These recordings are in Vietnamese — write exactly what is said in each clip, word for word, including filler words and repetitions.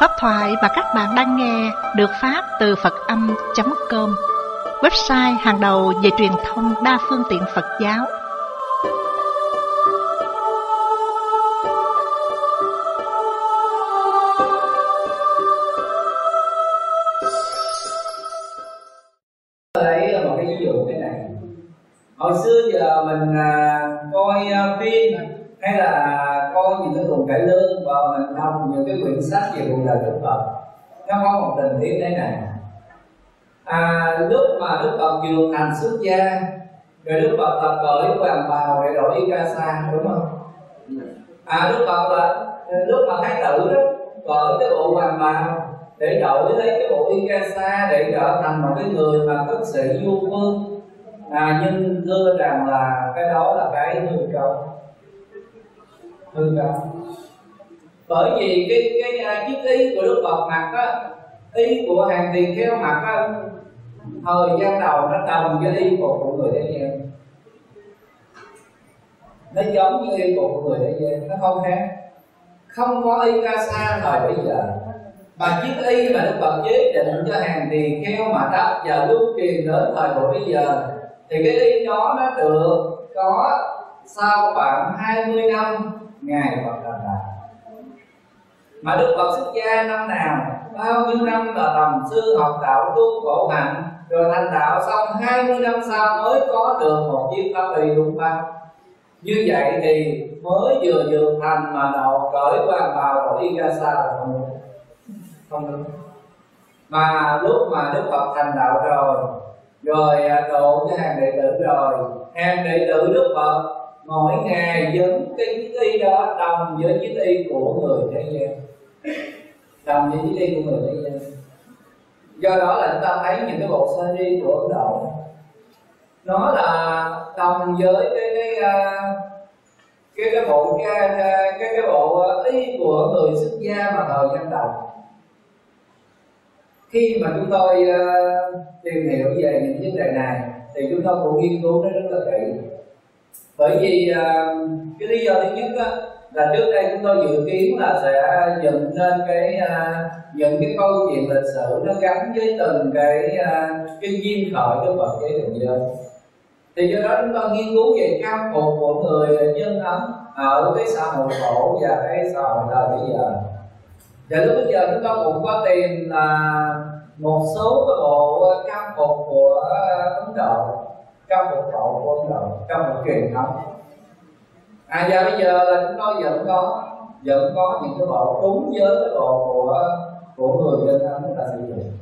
Pháp thoại mà các bạn đang nghe được phát từ Phật Âm chấm com, website hàng đầu về truyền thông đa phương tiện Phật giáo. Lấy một cái ví dụ thế này. Hồi xưa giờ mình à, coi à, phim hay là coi những cái cuốn cải lương và mình đọc những cái quyển sách về cuộc đời Đức Phật, nó có một tình tiết thế này. À, lúc mà Đức Phật vừa thành xuất gia, rồi Đức Phật tập cởi hoàng bào để đổi y ca sa, đúng không? À, Đức Phật là lúc mà thái tử đó cởi cái bộ hoàng bào để đổi lấy cái bộ y ca sa để trở thành một cái người mà cất sĩ vua vương. À, nhưng thưa rằng là cái đó là cái hư cấu, hư cấu. Bởi vì cái cái chiếc y của Đức Phật mặc á, y của hàng tỳ kheo mặc á, thời gian đầu nó đồng với y phục của người thế gian, nó giống như y phục của người thế gian, nó không khác, không có y ca sa thời bây giờ. Mà chiếc y mà Đức Phật chế định cho hàng tỳ kheo mà đắp và lưu truyền đến thời buổi bây giờ, thì cái y đó nó được có sau khoảng hai mươi năm ngày Phật thành đạo. Mà Đức Phật xuất gia năm nào, bao nhiêu năm là tầm sư học đạo tu khổ hạnh, rồi thành đạo xong hai mươi năm sau mới có được một chiếc pháp y, đúng không? Như vậy thì mới vừa vừa thành mà đầu cởi hoàng bào đổi y ca sa là không đúng, không đúng. Mà lúc mà Đức Phật thành đạo rồi, rồi độ cho hàng đệ tử rồi, hàng đệ tử Đức Phật mỗi ngày dẫn cái chiếc y đó đồng với chiếc y của người thế gian, đồng với chiếc y của người thế gian. Do đó là chúng ta thấy những cái bộ sari của Ấn Độ nó là đồng với cái cái cái cái bộ cái cái cái bộ y của người xuất gia mà thời gian đầu. Khi mà chúng tôi uh, tìm hiểu về những vấn đề này thì chúng tôi cũng nghiên cứu nó rất là kỹ. Bởi vì uh, cái lý do thứ nhất đó, là trước đây chúng tôi dự kiến là sẽ dựng lên cái uh, những cái câu chuyện lịch sử nó gắn với từng cái uh, cái duyên khởi của Phật giới định giới. Thì do đó chúng tôi nghiên cứu về trang phục của người dân Ấn ở cái xã hội cổ và cái xã hội thời bây giờ. Và lúc bây giờ chúng tôi cũng có tìm là một số cái bộ trang phục của Ấn Độ, trang phục cổ của Ấn Độ, trang phục truyền thống. À, và bây giờ là chúng tôi vẫn có vẫn có những cái bộ đúng với cái bộ của của người dân Ấn người ta sử dụng.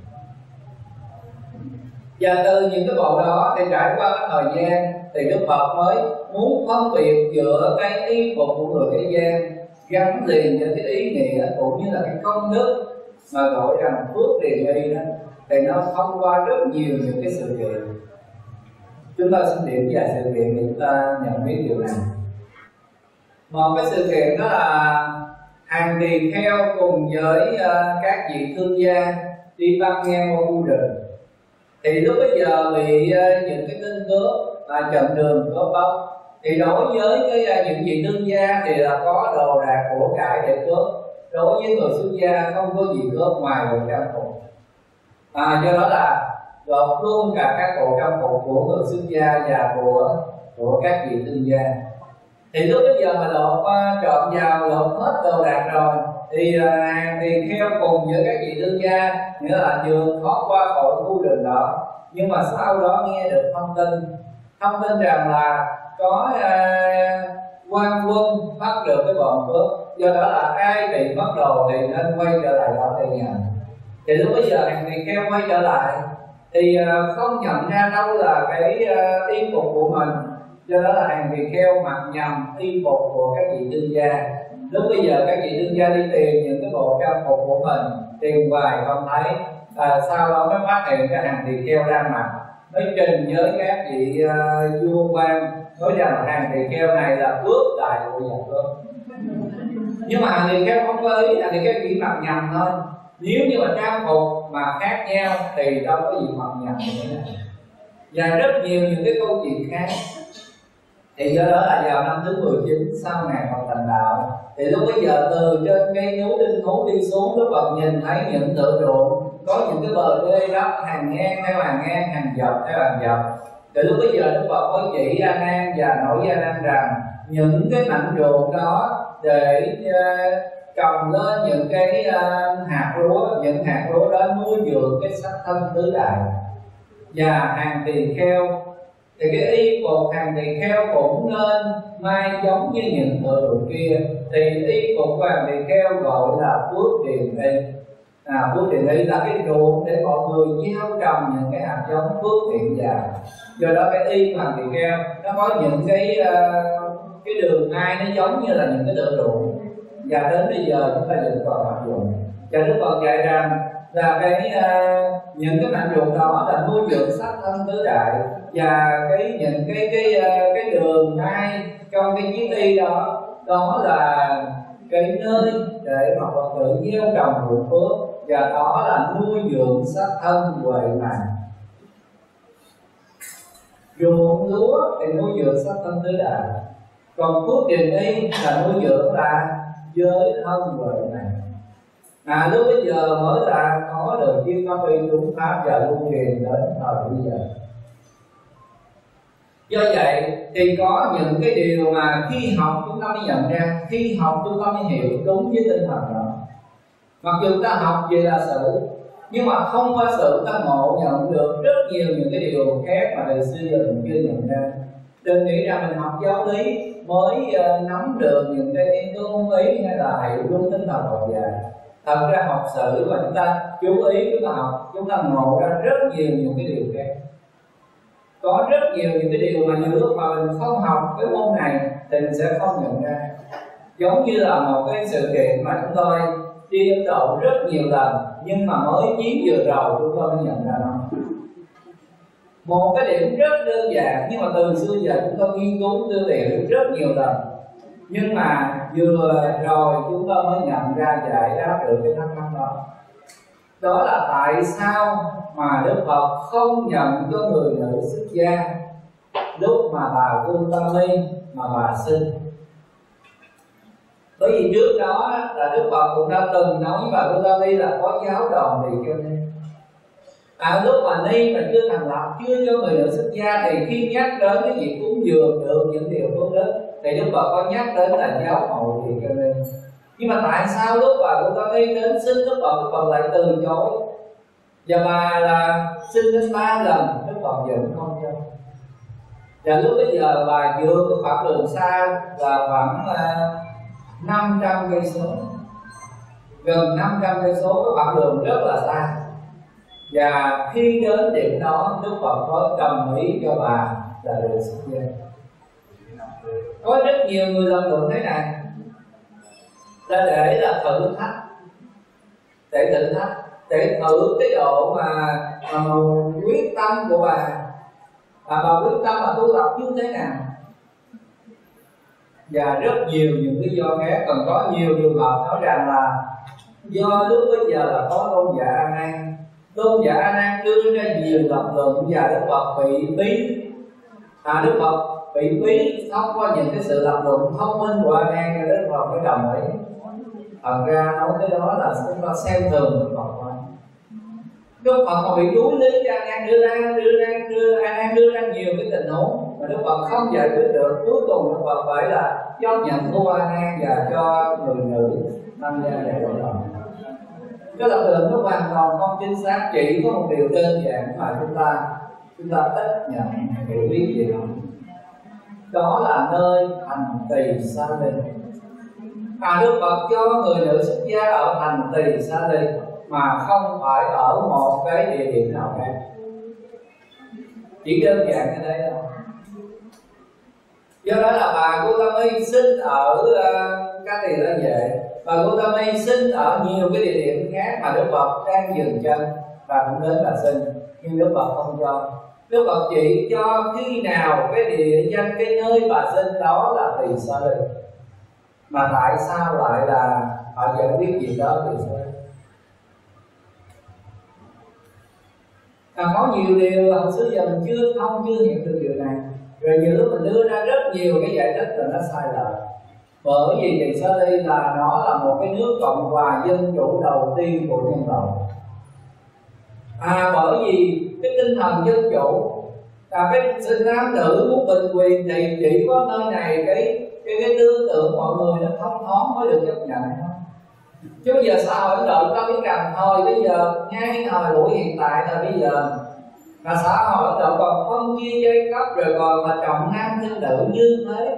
Và từ những cái bộ đó thì trải qua cái thời gian thì Đức Phật mới muốn phân biệt giữa cái y phục của người thế gian gắn liền với cái ý nghĩa cũng như là cái công đức mà gọi rằng phước điền y đó, thì nó thông qua rất nhiều những cái sự kiện. Chúng ta xin điểm vài sự kiện để chúng ta nhận biết điều này. Một cái sự kiện đó là hàng tỳ kheo cùng với uh, các vị thương gia đi băng ngang qua khu rừng. Thì lúc bây giờ bị uh, những cái tên cướp uh, chặn đường cướp bóc, thì đối với cái những vị thương gia thì là có đồ đạc của cải để cướp. Đối với người xuất gia không có gì cướp ngoài bộ trang phục. À, do đó là gộp luôn cả các bộ trang phục của người xuất gia và của của các vị thương gia. Thì lúc bây giờ mà lột trộn vào, lột hết đồ đạc rồi, thì hàng tỳ kheo cùng với các vị thương gia nghĩa là vừa thoát qua khỏi khu rừng đó. Nhưng mà sau đó nghe được thông tin thông tin rằng là có uh, quan quân bắt được cái bọn cướp, do đó là ai bị mất đồ thì nên quay trở lại đó để nhận. Thì lúc bây giờ hàng tỳ kheo quay trở lại thì uh, không nhận ra đâu là cái uh, y phục của mình, do đó là hàng tỳ kheo mặc nhầm y phục của các vị thương gia. Lúc bây giờ các vị thương gia đi tìm những cái bộ trang phục của mình, tìm hoài không thấy, à, sau đó mới phát hiện cái hàng tỳ kheo đang mặc, mới trình với các vị uh, vua quan nói rằng là hàng tỳ kheo này là cướp đại của nhà cướp. Nhưng mà hàng tỳ kheo không có ý, hàng tỳ kheo chỉ mặc nhầm thôi. Nếu như mà trang phục mà khác nhau thì đâu có gì mặc nhầm như thế này. Và rất nhiều những cái câu chuyện khác. Thì do đó là vào năm thứ mười chín sau ngày Phật thành đạo, thì lúc bấy giờ từ trên cây núi Linh Thú đi xuống, Đức Phật nhìn thấy những thửa ruộng có những cái bờ đê đắp hàng ngang theo hàng ngang, hàng dọc theo hàng dọc. Thì lúc bấy giờ Đức Phật mới chỉ A Nan và nói A Nan rằng những cái mảnh ruộng đó để uh, trồng lên những cái uh, hạt lúa, những hạt lúa đó nuôi dưỡng cái sắc thân tứ đại. Và hàng tỳ kheo thì cái y phục hàng tỳ kheo cũng nên mai giống như những thợ ruộng kia. Thì y phục của hàng tỳ kheo gọi là phước điền y. À, phước điền y là cái ruộng để mọi người gieo trồng những cái hạt giống phước thiện dài. Do đó cái y của hàng tỳ kheo nó có những cái uh, cái đường mai nó giống như là những cái thợ ruộng. Và đến bây giờ chúng ta vẫn còn áp dụng. Và Đức Phật dạy rằng là cái uh, những cái mảnh ruộng đó là nuôi dưỡng sắc thân tứ đại, và cái những cái cái uh, cái đường mai trong cái chiếc y đó, đó là cái nơi để mà Phật tử gieo trồng ruộng phước, và đó là nuôi dưỡng sắc thân huệ mạng. Ruộng lúa thì nuôi dưỡng sắc thân tứ đại, còn phước điền y là nuôi dưỡng là giới thân huệ mạng. À, lúc bây giờ mới là có được chuyên pháp y đúng pháp và lưu truyền đến thời bây giờ. Do vậy thì có những cái điều mà khi học chúng ta mới nhận ra, khi học chúng ta mới hiểu đúng với tinh thần đó. Mặc dù ta học về là sự, nhưng mà không qua sự ta ngộ nhận được rất nhiều những cái điều khác mà đời xưa giờ mình chưa nhận ra. Đừng nghĩ rằng mình học giáo lý mới uh, nắm được những cái ngôn ý hay là hiểu đúng tinh thần Phật dạy. Thật ra học sử và chúng ta chú ý chúng ta học, chúng ta ngộ ra rất nhiều những cái điều khác. Có rất nhiều những cái điều mà nhiều lúc mà mình không học cái môn này thì mình sẽ không nhận ra. Giống như là một cái sự kiện mà chúng tôi đi Ấn Độ rất nhiều lần, nhưng mà mới chuyến vừa rồi chúng tôi mới nhận ra nó. Một cái điểm rất đơn giản, nhưng mà từ xưa giờ chúng tôi nghiên cứu tư liệu rất nhiều lần, nhưng mà vừa rồi chúng tôi mới nhận ra giải đáp được cái thắc mắc đó. Đó là tại sao mà Đức Phật không nhận cho người nữ xuất gia lúc mà bà Gautami mà bà sinh. Bởi vì trước đó là Đức Phật cũng đã từng nói với bà Gautami là có giáo đoàn Tỳ Kheo Ni. À, lúc mà Ni mà chưa thành lập, chưa cho người nữ xuất gia, thì khi nhắc đến cái việc cúng dường được những điều phước đức thì Đức Phật có nhắc đến là giáo hội Tỳ Kheo Ni. Nhưng mà tại sao lúc bà Gautami đến xin Đức Phật, Đức Phật lại từ chối? Và bà là xin đến ba lần, Đức Phật vẫn không cho. Và lúc bây giờ bà vượt cái khoảng đường xa là khoảng uh, năm trăm cây số, gần năm trăm cây số, cái khoảng đường rất là xa. Và khi đến điểm đó, Đức Phật có đồng ý cho bà là được xuất gia. Có rất nhiều người lần luận thế này là để là thử thách, để thử thách, để thử cái độ mà, mà quyết tâm của bà, à, bà quyết tâm là tu tập như thế nào. Và rất nhiều những lý do khác, còn có nhiều trường hợp nói rằng là do lúc bây giờ là có tôn giả A Nan, tôn giả A Nan đưa ra nhiều lập luận và Đức Phật bị bí, à, Đức Phật bị bí thông qua những cái sự lập luận thông minh của A Nan, cho Đức Phật mới đồng ý. Thật ra nói cái đó là chúng ta xem thường Đức Phật thôi. Đức Phật còn bị đuối lý cho A Nan đưa ra đưa ra đưa A Nan đưa ra nhiều cái tình huống mà Đức Phật không giải quyết được. Cuối cùng Đức Phật phải là chấp nhận của A Nan và cho người nữ tham gia đại hội đồng. Cái lập luận nó hoàn toàn không chính xác, chỉ có một điều đơn giản mà chúng ta chúng ta ít nhận hiểu biết gì không. Đó là nơi thành Tỳ Sa Ly. À, Đức Phật cho người nữ xuất gia ở thành Tỳ Sa Ly mà không phải ở một cái địa điểm nào khác. Chỉ đơn giản như thế thôi. Do đó là bà Gautami sinh ở uh, Ca Tỳ La Vệ, bà Gautami sinh ở nhiều cái địa điểm khác mà Đức Phật đang dừng chân và cũng đến bà sinh, nhưng Đức Phật không cho. Đức Phật chỉ cho khi nào cái địa danh, cái nơi bà sinh đó là Tỳ Sa Ly. Mà tại sao lại là họ giải quyết gì đó Tỳ Sa Ly? À, có nhiều điều học xưa giờ mình chưa không chưa hiểu được điều này. Rồi nhiều lúc mình đưa ra rất nhiều cái giải thích là nó sai lệch. Bởi vì Tỳ Xá Ly là nó là một cái nước cộng hòa dân chủ đầu tiên của nhân loại. À bởi vì cái tinh thần dân chủ, à, cái sự nam nữ muốn bình quyền thì chỉ có nơi này cái cái cái tư tưởng mọi người nó thông thoáng mới được chấp nhận thôi. Chứ bây giờ xã hội Ấn Độ ta biết rằng thôi bây giờ ngay thời buổi hiện tại là bây giờ là xã hội Ấn Độ còn phân chia giai cấp rồi còn là trọng nam khinh nữ như thế.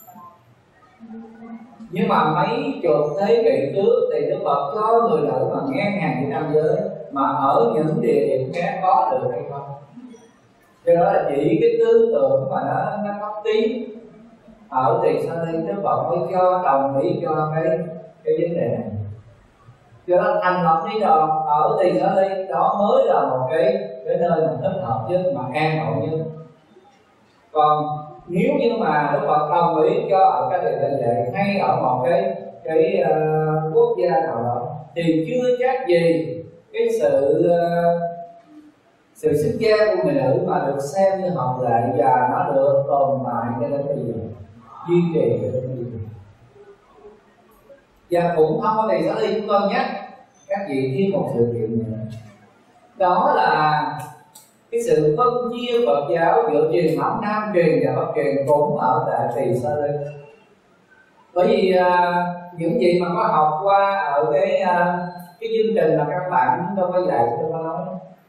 Nhưng mà mấy chục thế kỷ trước thì Đức Phật cho người nữ mà ngang hàng với nam giới, mà ở những địa điểm khác có được hay không? Cho đó là chỉ cái tư tưởng mà nó nó cấp tiến ở Tỳ Xá Ly, Đức Phật mới cho đồng ý cho cái cái vấn đề này. Cho đó thành lập đi rồi ở Tỳ Xá Ly đó mới là một cái cái nơi mà thích hợp nhất, mà an ổn nhất. Còn nếu như mà Đức Phật đồng ý cho ở cái địa đại vệ hay ở một cái cái uh, quốc gia nào đó thì chưa chắc gì cái sự uh, sự xuất gia của người nữ mà được xem như hợp lệ và nó được tồn tại cho đến bây giờ, duy trì cho đến bây giờ. Và cũng thông qua Tỳ Xá Ly chúng tôi nhắc các vị thêm một sự kiện nữa, đó là cái sự phân chia Phật giáo giữa truyền thống Nam truyền và Bắc truyền cũng ở tại Tỳ Xá Ly. Bởi vì à, những gì mà có học qua ở cái à, cái chương trình mà các bạn chúng tôi có dạy, tôi có nói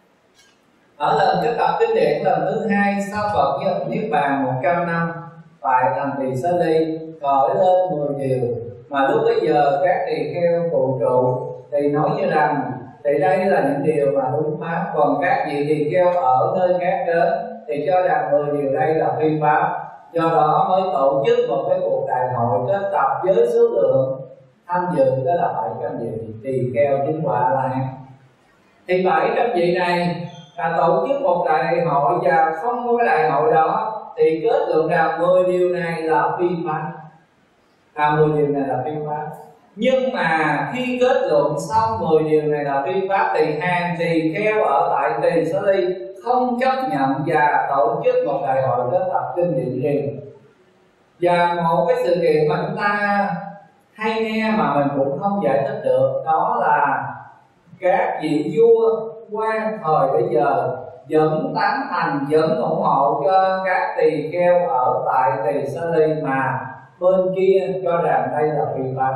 ở lần cái tập kinh điển lần thứ hai sau Phật với Niết Bàn một trăm năm tại thành Tỳ Xá Ly khởi lên mười điều mà lúc bấy giờ các tỳ kheo phụ trụ thì nói như rằng thì đây là những điều mà đúng pháp, còn các vị tỳ kheo ở nơi khác đến thì cho rằng mười điều đây là phi pháp. Do đó mới tổ chức một cái cuộc đại hội kết tập với số lượng tham dự đó là bảy trăm vị tỳ kheo chứng quả La Hán. Thì bảy trăm vị này là tổ chức một đại hội, và không có cái đại hội đó thì kết luận rằng mười điều này là phi pháp. À, mười điều này là phi pháp. Nhưng mà khi kết luận xong mười điều này là phi pháp thì hàng tỳ kheo ở tại Tỳ Xá Ly không chấp nhận và tổ chức một đại hội kết tập kinh điển riêng. Và một cái sự kiện mà chúng ta hay nghe mà mình cũng không giải thích được, đó là các vị vua quan thời bây giờ vẫn tán thành, vẫn ủng hộ cho các tỳ kheo ở tại Tỳ Xá Ly, mà bên kia cho rằng đây là phi pháp.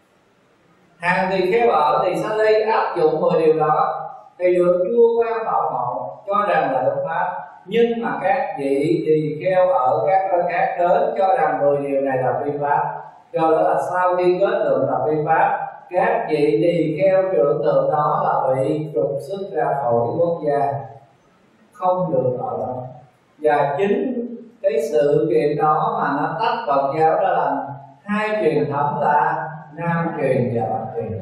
Hàng tỳ kheo ở Tỳ Xá Ly áp dụng mười điều đó thì được vua quan bảo hộ cho rằng là đúng pháp. Nhưng mà các vị tỳ kheo ở các nơi khác đến cho rằng mười điều này là phi pháp. Do đó là sau khi kết luận là phi pháp, các vị tỳ kheo trưởng tượng đó là bị trục xuất ra khỏi quốc gia, không được ở đó. Và chính cái sự kiện đó mà nó tách Phật giáo ra làm hai truyền thống là Nam truyền và Bắc truyền.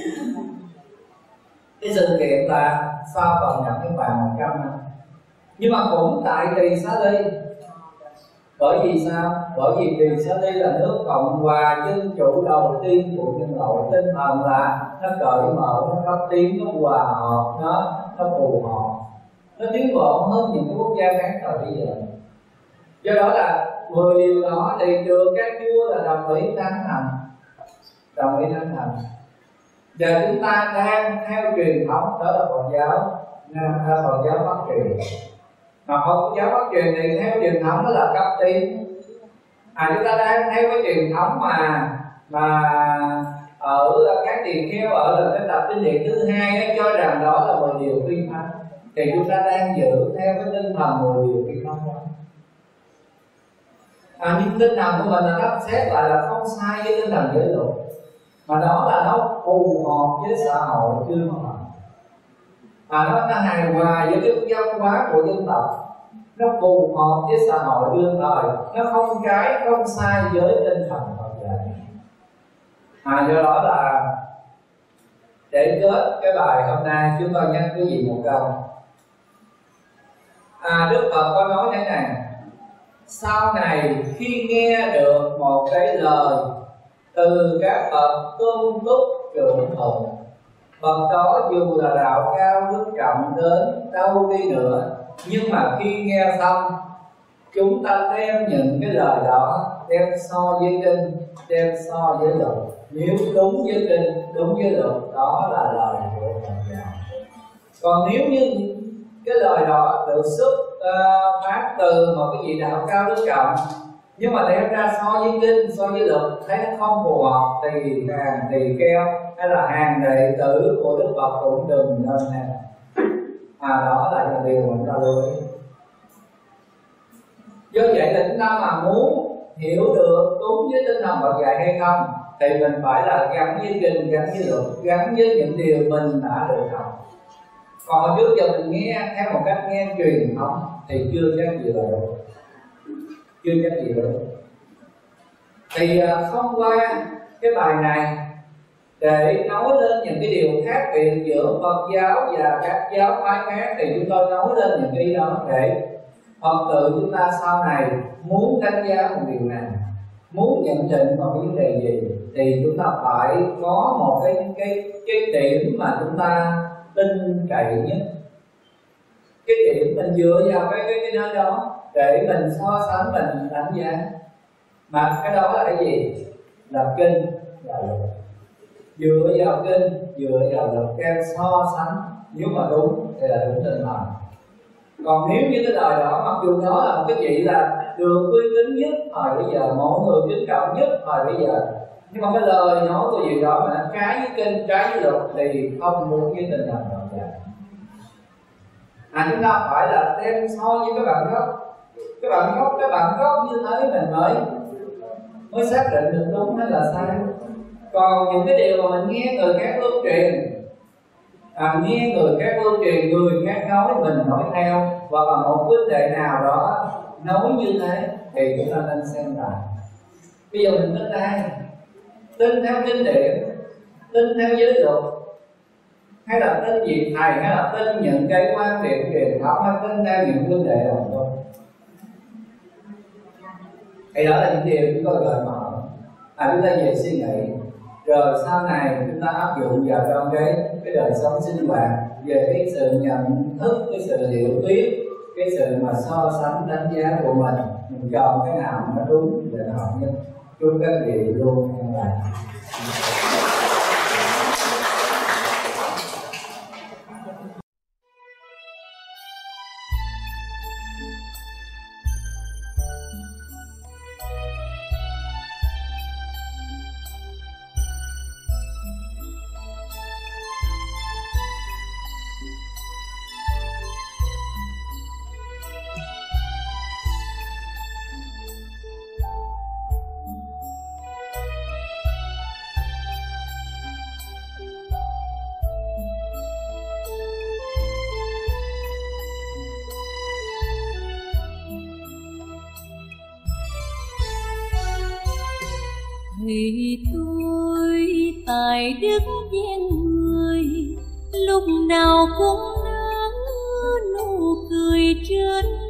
Cái sự kiện là sau Phật nhập Niết Bàn một trăm năm. Nhưng mà cũng tại Tỳ Xá Ly. Bởi vì sao? Bởi vì Tỳ Xá Ly là nước cộng hòa dân chủ đầu tiên của nhân loại. Tinh thần là nó cởi mở, nó phát tiến, nó hòa hợp, nó nó phù hợp, nó tiến bộ hơn những cái quốc gia khác thời bây giờ. Do đó là mười điều đó thì được các vua là đồng ý tán thành, đồng ý tán thành. Và chúng ta đang theo truyền thống đó là Phật giáo Nam, Phật giáo Bắc truyền. Mà Phật giáo Bắc truyền thì theo truyền thống đó là cấp tiến. À, chúng ta đang theo cái truyền thống mà mà ở các tỳ kheo ở là cái tập kinh điển thứ hai ấy, cho rằng đó là mười điều phi pháp. Thì chúng ta đang giữ theo cái tinh thần mười điều phi pháp đó. À, nhưng tinh thần của mình là nó xét lại là không sai với tinh thần giới luật, mà đó là nó phù hợp với xã hội chưa mà à, nó, nó hài hòa với cái văn hóa của dân tộc, nó phù hợp với xã hội đương thời, nó không trái không sai với tinh thần Phật dạy. À, do đó là để kết cái bài hôm nay chúng tôi nhắc quý vị một câu. À, Đức Phật có nói thế này: sau này khi nghe được một cái lời từ các bậc tôn túc trưởng thượng, bậc đó dù là đạo cao đức trọng đến đâu đi nữa, nhưng mà khi nghe xong chúng ta đem những cái lời đó đem so với kinh, đem so với luật. Nếu đúng với kinh, đúng với luật, đó là lời của Phật giáo. Còn nếu như cái lời đó được xuất uh, phát từ một cái vị đạo cao đức trọng, nhưng mà đem ra so với kinh, so với luật thấy nó không phù hợp, thì hàng tỳ kheo hay là hàng đệ tử của Đức Phật cũng đừng nên nghe. À, đó là một điều mình ta lưu ý. Do vậy là chúng ta mà muốn hiểu được đúng với tinh thần Phật dạy hay không, thì mình phải là gắn với kinh, gắn với luật, gắn với những điều mình đã được học. Còn hồi trước giờ mình nghe theo một cách nghe truyền thống thì chưa chắc gì là đúng, chưa chắc gì là đúng. Thì thông qua cái bài này để nói lên những cái điều khác biệt giữa Phật giáo và các giáo phái khác, thì chúng tôi nói lên những cái đó để Phật tử chúng ta sau này muốn đánh giá một điều này, muốn nhận định một cái vấn đề gì, thì chúng ta phải có một cái cái cái điểm mà chúng ta tin cậy nhất, cái điểm mình dựa vào cái cái cái nơi đó để mình so sánh, mình đánh giá. Mà cái đó là cái gì? Là kinh, là luật. Dựa vào kinh, dựa vào luật, em so sánh, nếu mà đúng thì là đúng tinh thần. Còn nếu như cái lời đó, mặc dù nó là một cái vị là được uy tín nhất thời bây giờ, mọi người kính trọng nhất thời bây giờ, nhưng mà cái lời nói của vị đó mà nó trái với kinh, trái với luật thì không muốn với tinh thần Phật dạy. À, chúng ta phải là đem so với cái bản gốc, cái bản gốc, cái bản gốc như thế mình mới mới xác định được đúng hay là sai. Còn những cái điều mà mình nghe từ các lưu truyền, à, nghe người khác lưu truyền, người khác nói mình nói theo, hoặc là một vấn đề nào đó nói như thế, thì chúng ta nên xem lại. Bây giờ mình tin ai? Tin theo kinh điển, tin theo giới luật, hay là tin vị thầy, hay là tin những cái quan điểm truyền thống, hay tin theo những vấn đề nào thôi. Thì đó là những điều chúng tôi gợi mở. À, chúng ta về suy nghĩ, rồi sau này chúng ta áp dụng vào trong cái cái đời sống sinh hoạt, về cái sự nhận thức, cái sự hiểu biết, cái sự mà so sánh đánh giá của mình, mình chọn cái nào nó đúng để hợp nhất. Chúc các vị luôn nghe lại. Thì tôi tài đức gian người, lúc nào cũng nở nụ cười trên